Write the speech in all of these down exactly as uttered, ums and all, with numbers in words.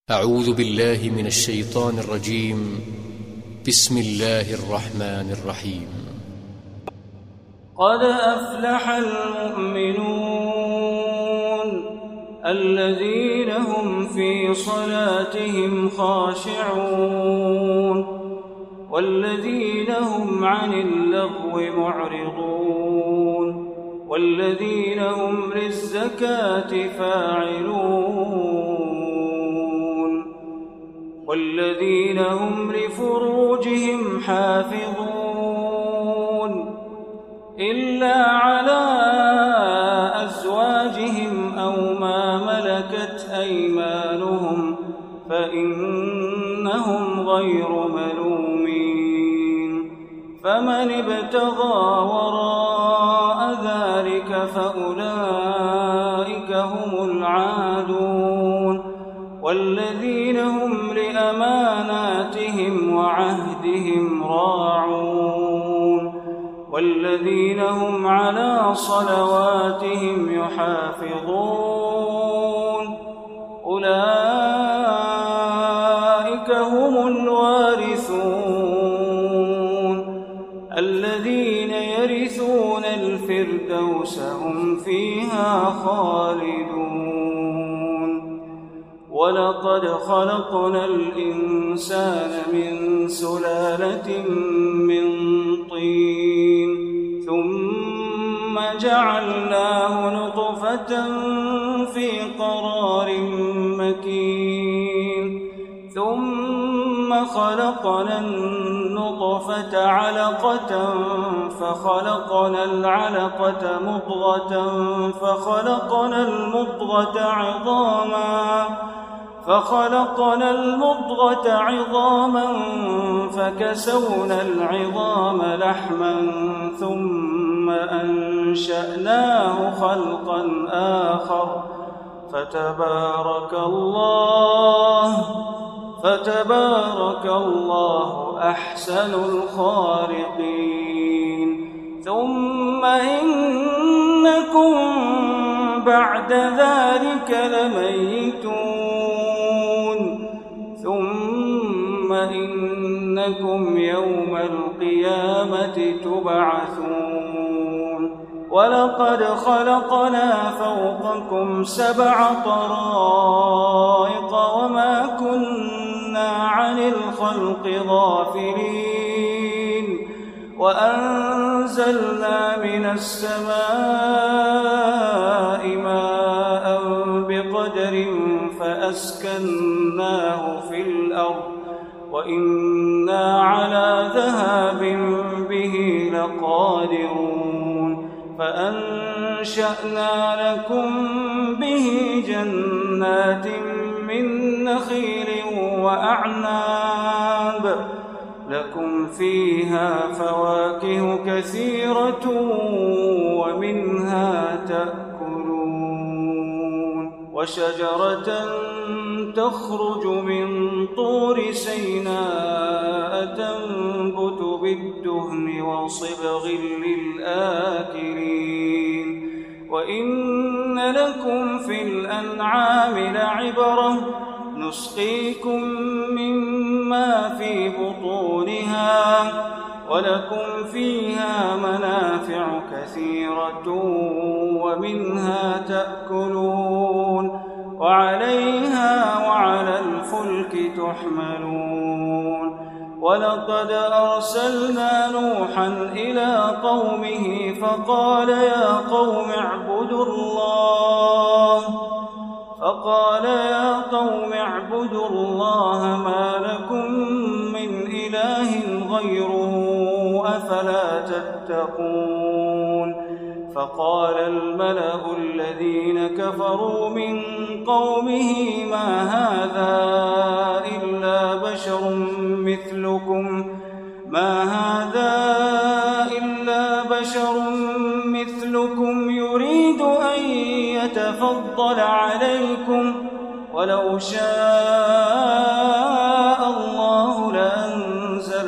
أعوذ بالله من الشيطان الرجيم. بسم الله الرحمن الرحيم. قد أفلح المؤمنون الذين هم في صلاتهم خاشعون والذين هم عن اللغو معرضون والذين هم للزكاة فاعلون والذين هم لفروجهم حافظون إلا على أزواجهم أو ما ملكت أيمانهم فإنهم غير ملومين. فمن ابتغى وراء ذلك فأولئك هم العادون والذين هم لأماناتهم وعهدهم راعون والذين هم على صلواتهم يحافظون أولئك هم الوارثون الذين يرثون الفردوس هم فيها خالدون. ولقد خلقنا الإنسان من سلالة من طين ثم جعلناه نطفة في قرار مكين ثم خلقنا النطفة علقة فخلقنا العلقة مضغة فخلقنا المضغة عظاما فخلقنا المضغة عظاما فكسونا العظام لحما ثم أنشأناه خلقا آخر فتبارك الله فتبارك الله أحسن الخالقين. ثم إنكم بعد ذلك لميتون ثم إنكم يوم القيامة تبعثون. ولقد خلقنا فوقكم سبع طرائق وما كنا عن الخلق غافلين وأنزلنا من السماء ماء بقدر فأسكناه في الأرض وإنا على ذهاب به لقادرون. فأنشأنا لكم به جنات من نخيل وأعناب لكم فيها فواكه كثيرة ومنها تأكلون. وشجرة تخرج من طور سيناء تنبت بالدهن وصبغ للآكلين. وإن لكم في الأنعام لعبرة نسقيكم مما في بطونها ولكم فيها منافع كثيرة ومنها تأكلون وعليها وعلى الفلك تحملون. ولقد أرسلنا نوحا إلى قومه فقال يا قوم اعبدوا الله فقال يا قوم اعبدوا الله ما لكم من إله غيره أفلا تتقون. فقال الملأ الذين كفروا من قومه ما هذا إلا بشر مثلكم ما هذا إلا بشر مثلكم يريد أن يتفضل عليكم ولو شاء الله لأنزل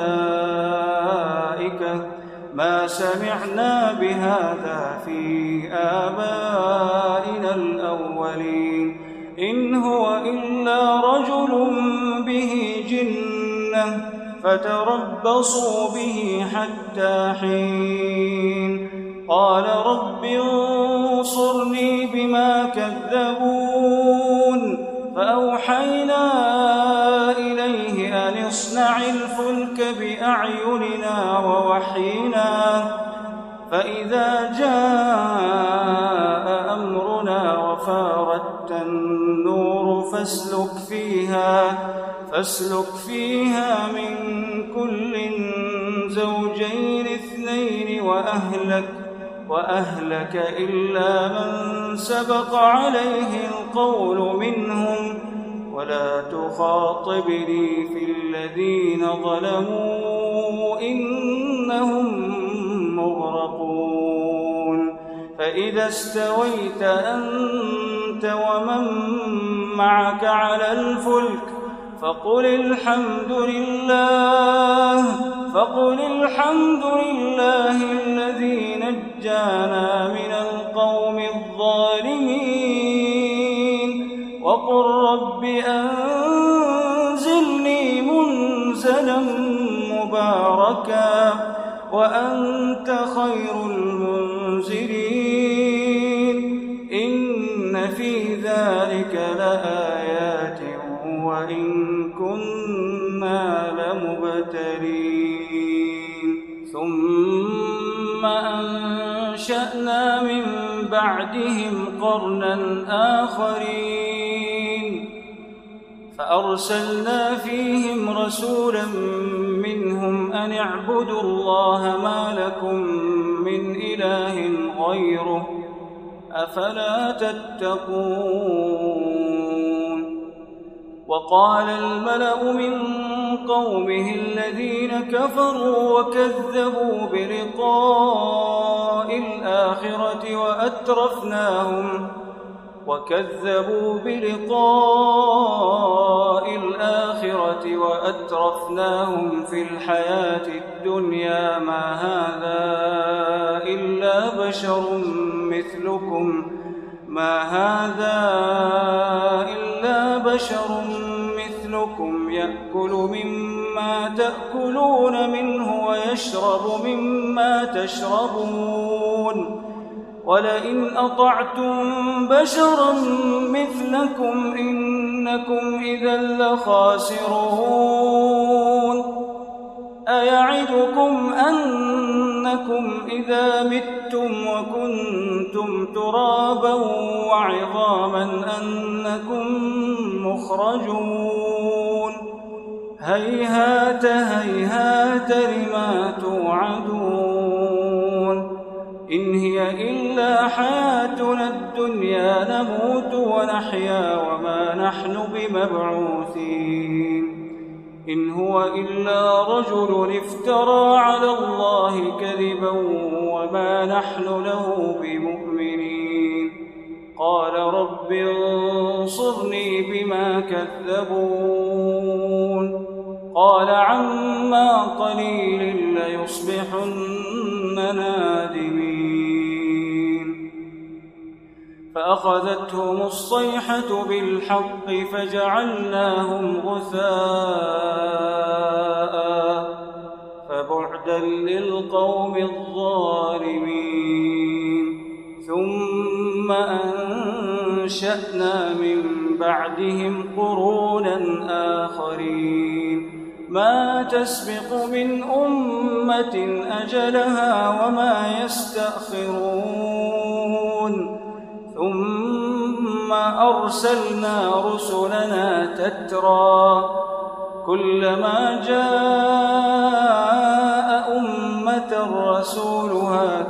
ملائكة ما سمعنا بهذا في آبائنا الأولين إن هو إلا رجل به جنة فتربصوا به حتى حين قال رب انصرني بما كذبون فأوحينا إليه أن اصنع الفلك بأعيننا ووحينا فإذا جاء أمرنا وفارت النور فاسلك فيها فاسلك فيها من كل زوجين اثنين وأهلك وأهلك إلا من سبق عليه القول منهم ولا تخاطبني في الذين ظلموا إنهم مغرقون فإذا استويت أنت ومن معك على الفلك فقل الحمد لله فقل الحمد لله الذي نجانا من القوم الظالمين وقل رب أنزلني منزلا مباركا وأنت خير المنزلين إن في ذلك لآيات وإن كنا لمبتلين ثم أنشأنا من بعدهم قرنا آخرين فأرسلنا فيهم رسولا منهم أن اعبدوا الله ما لكم من إله غيره أفلا تتقون وقال الملأ من قومه الذين كفروا وكذبوا بلقاء الآخرة وأترفناهم وكذبوا بلقاء الآخرة وأترفناهم في الحياة الدنيا ما هذا إلا بشر مثلكم ما هذا إلا بشر مثلكم يأكل مما تأكلون منه ويشرب مما تشربون ولئن أطعتم بشرا مثلكم إنكم إذا لخاسرون أيعدكم أنكم إذا متم وكنتم ترابا وعظاما أنكم مخرجون هيهات هيهات لما توعدون إن هي إلا حياتنا الدنيا نموت ونحيا وما نحن بمبعوثين إن هو إلا رجل افترى على الله كذبا وما نحن له بمؤمنين قال رب انصرني بما كذبون قال عما قليل ليصبحن نادمين فأخذتهم الصيحة بالحق فجعلناهم غثاء فبعدا للقوم الظالمين ثم أنشأنا من بعدهم قرونا آخرين ما تسبق من أمة أجلها وما يستأخرون ثم أرسلنا رسلنا تترى كلما جاء أمة رسولها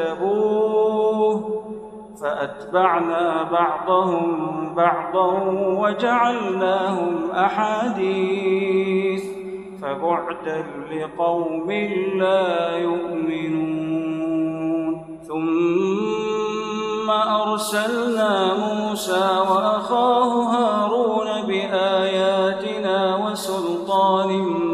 كذبوه فأتبعنا بعضهم بعضا وجعلناهم أحاديث فبعدا لقوم لا يؤمنون ثم أرسلنا موسى وأخاه هارون بآياتنا وسلطان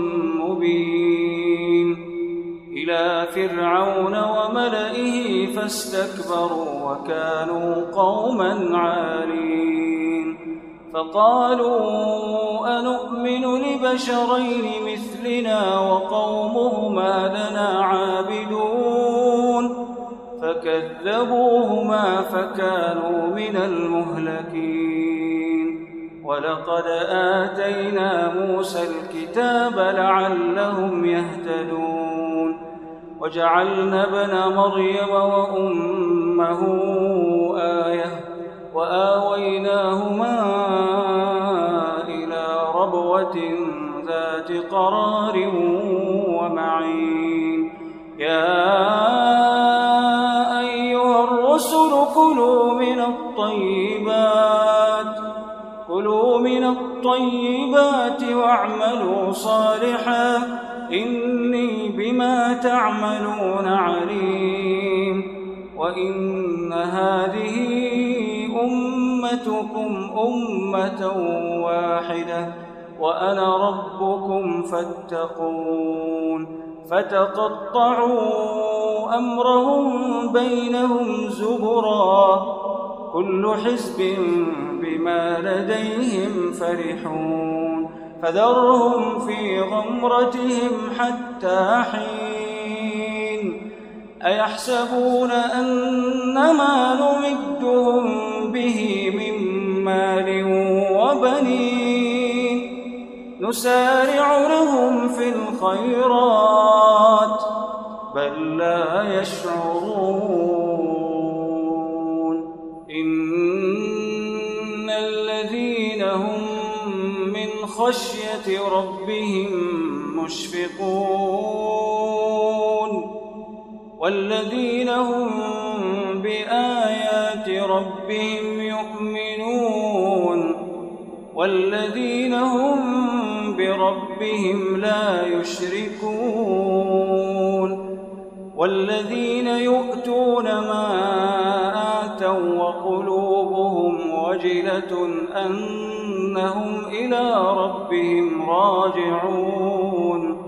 مبين إلى فرعون وملئه فاستكبروا وكانوا قوما عالين فقالوا أنؤمن لبشرين مثلنا وقومهما لنا عابدون فكذبوهما فكانوا من المهلكين ولقد آتينا موسى الكتاب لعلهم يهتدون وجعلنا ابن مريم وأمه آية وآويناهما إلى ربوة ذات قرار ومعين يا أيها الرسل كلوا من الطيبات كلوا من الطيبات واعملوا صالحا إني بما تعملون عليم وإن هذه أمتكم أمة واحدة وأنا ربكم فاتقون فتقطعوا أمرهم بينهم زبرا كل حزب بما لديهم فرحون فذرهم في غمرتهم حتى حين أيحسبون أنما نمدهم به من مال وبنين نسارع لهم في الخيرات بل لا يشعرون إن الذين هم من خشية ربهم مشفقون والذين هم بآيات ربهم يؤمنون والذين هم بربهم لا يشركون والذين يؤتون ما آتوا وقلوبهم وجلة أنهم إلى ربهم راجعون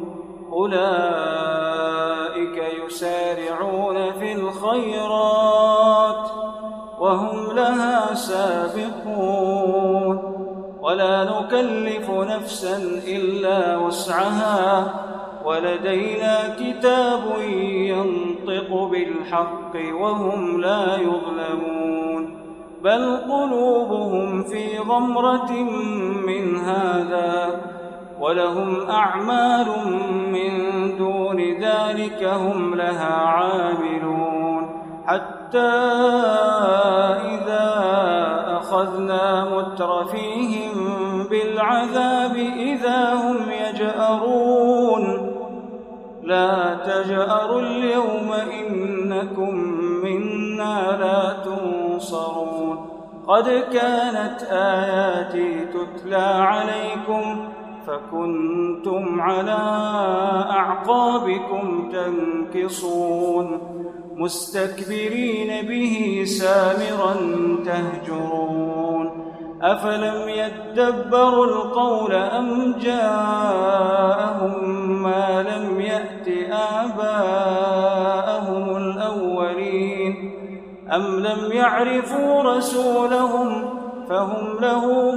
أولئك يسارعون في الخيرات وهم لها سابقون ولا نكلف نفسا إلا وسعها ولدينا كتاب ينطق بالحق وهم لا يظلمون بل قلوبهم في غمرة من هذا ولهم أعمال من دون ذلك هم لها عاملون حتى إذا أخذنا مترفيهم بالعذاب إذا هم يجأرون لا تجأروا اليوم إنكم منا لا تنصرون قد كانت آياتي تتلى عليكم فكنتم على أعقابكم تنكصون مستكبرين به سامرا تهجرون أفلم يدبروا القول أم جاءهم ما لم يأت آباءهم الأولين أم لم يعرفوا رسولهم فهم له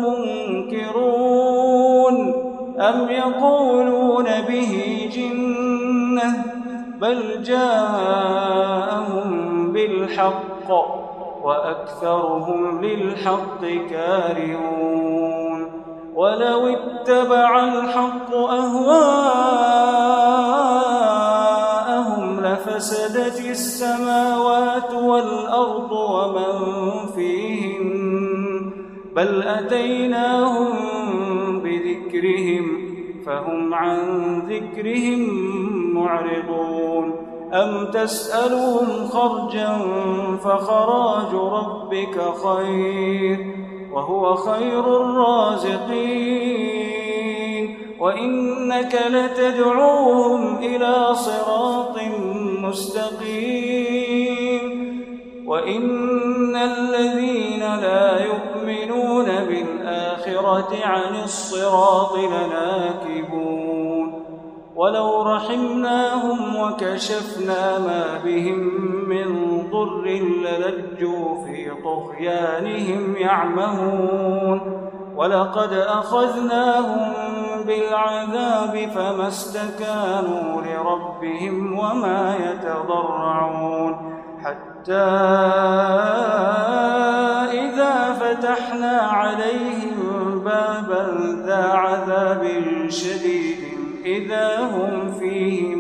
منكرون أم يقولون به جنة بل جاءهم بالحق وأكثرهم للحق كارهون ولو اتبع الحق أهواءهم لفسدت السماوات والأرض ومن فيهن بل أتيناهم بذكرهم فهم عن ذكرهم معرضون أم تسألهم خرجا فخراج ربك خير وهو خير الرازقين وإنك لتدعوهم إلى صراط مستقيم وإن الذين لا يؤمنون بالآخرة عن الصراط لناكبون ولو رحمناهم وكشفنا ما بهم من ضر للجوا في طغيانهم يعمهون ولقد أخذناهم بالعذاب فما استكانوا لربهم وما يتضرعون حتى إذا فتحنا عليهم بابا ذا عذاب شديد إذا هم فيه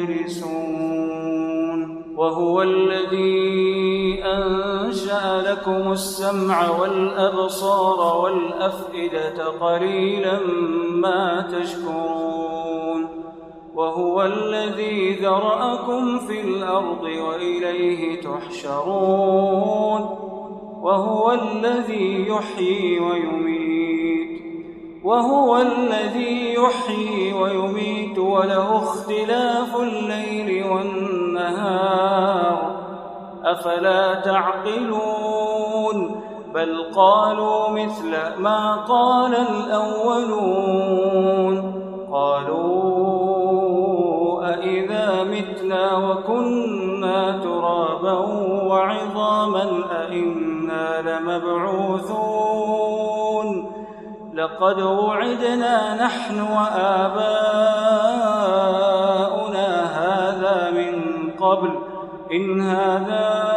مبلسون وهو الذي أنشأ لكم السمع والأبصار والأفئدة قليلا ما تشكرون وهو الذي ذرأكم في الأرض وإليه تحشرون وهو الذي يحيي ويميت وهو الذي يحيي ويميت وله اختلاف الليل والنهار أفلا تعقلون بل قالوا مثل ما قال الأولون قالوا أإذا متنا وكنا ترابا وعظاما أإنا لمبعوثون لقد وعدنا نحن وآباؤنا هذا من قبل إن هذا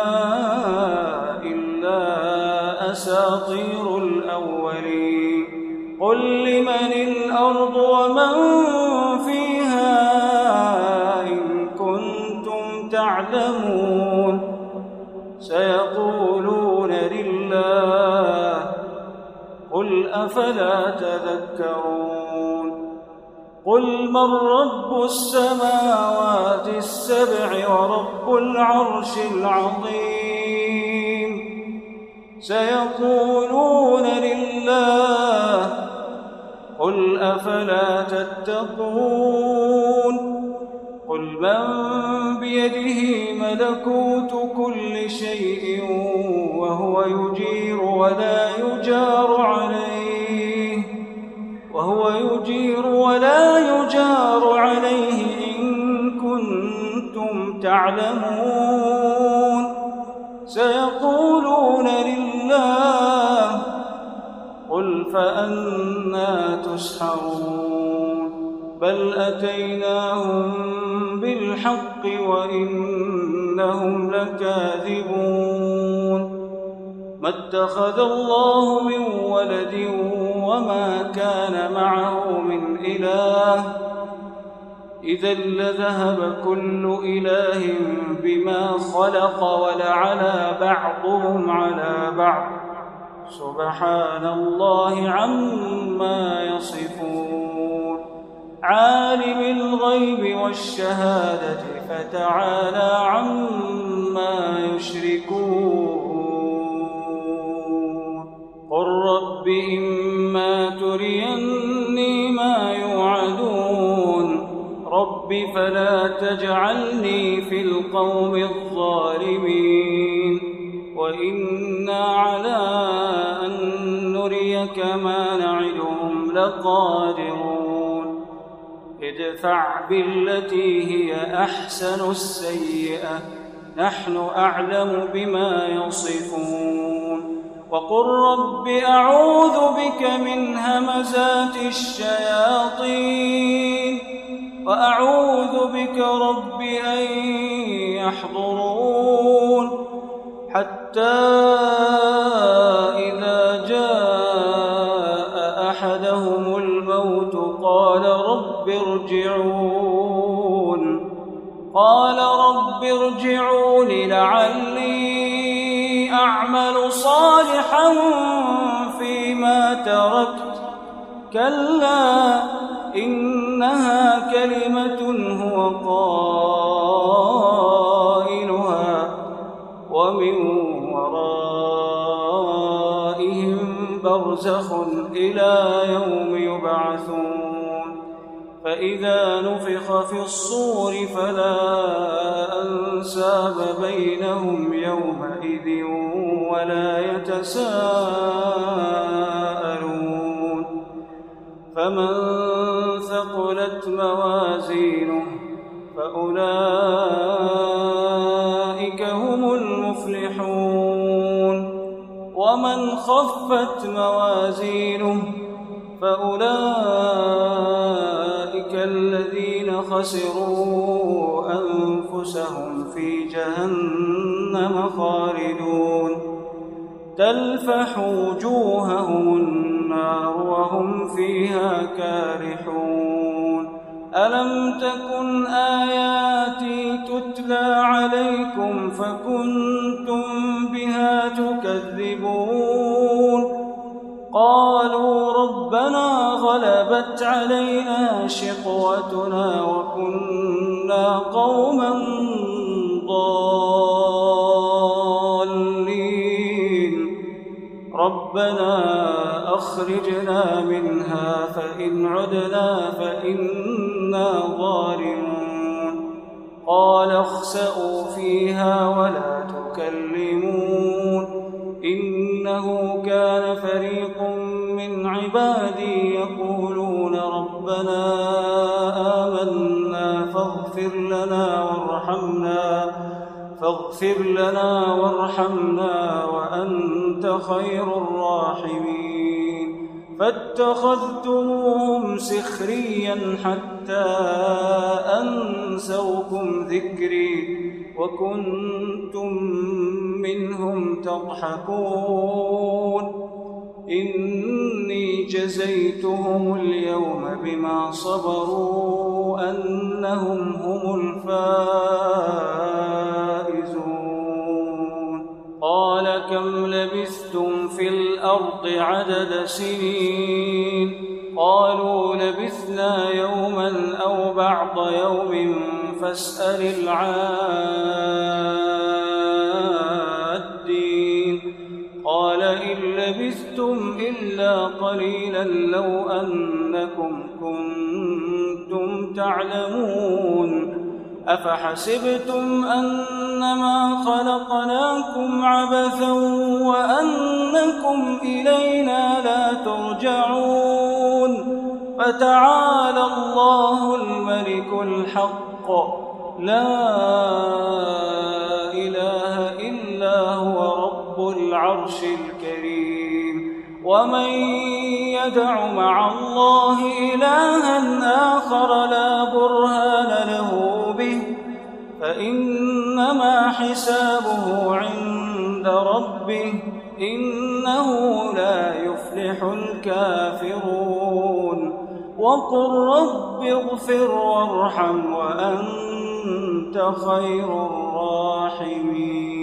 إلا أساطير الأولين قل لمن الأرض ومن فيها إن كنتم تعلمون سيقولون لله قل أفلا تذكرون قل من رب السماوات السبع ورب العرش العظيم سيقولون لله قل أفلا تتقون قل من بيده ملكوت كل شيء وهو يجير ولا يجار عليه وهو يجير ولا يجار عليه إن كنتم تعلمون سيقولون لله قل فأنى تسحرون بل أتيناهم بالحق وإنهم لكاذبون ما اتخذ الله من ولد وما كان معه من إله إذا لذهب كل إله بما خلق ولعلى بعضهم على بعض سبحان الله عما يصفون عالم الغيب والشهادة فتعالى عما يشركون قل رب إما تريني ما يوعدون رب فلا تجعلني في القوم الظالمين وإنا على أن نريك ما نعدهم لقادرون ادفع بالتي هي أحسن السيئة نحن أعلم بما يصفون وقل رب أعوذ بك من همزات الشياطين وأعوذ بك رب أن يحضرون حتى إذا جاء أحدهم الموت قال رب ارجعون قال رب ارجعون لعلي أعمل صالحا فيما تركت كلا إنها كلمة هو قائلها ومن ورائهم برزخ إلى يوم يبعثون فإذا نفخ في الصور فلا أنساب بينهم يومئذ ولا يتساءلون فمن ثقلت موازينه فأولئك هم المفلحون ومن خفت موازينه فأولئك الذين خسروا أنفسهم في جهنم خالدون تلفح وجوههم النار وهم فيها كارحون ألم تكن آياتي تتلى عليكم فكنتم بها تكذبون قالوا ربنا غلبت علينا شقوتنا وكنا قوما ضالين ربنا أخرجنا منها فإن عدنا فإنا ظالمون قال اخسئوا فيها ولا تكلمون إنه كان فريق من عبادي يقولون ربنا آمنا فاغفر لنا وارحمنا فاغفر لنا وارحمنا وأنت خير الراحمين فاتخذتموهم سخريا حتى أنسوكم ذكري وكنتم منهم تضحكون إني جزيتهم اليوم بما صبروا أنهم هم الفائزون قال كم لبثتم في الأرض عدد سنين قالوا لبثنا يوما أو بعض يوم فاسأل العادين قال إن لبثتم إلا قليلا لو أنكم كنتم تعلمون أفحسبتم أنما خلقناكم عبثا وأنكم إلينا لا ترجعون فتعالى الله الملك الحق لا إله إلا هو رب العرش الكريم ومن يدع مع الله إلها آخر لا برهان له به فإنما حسابه عند ربه إنه لا يفلح الكافرون وقل رب اغفر وارحم وأنت خير الراحمين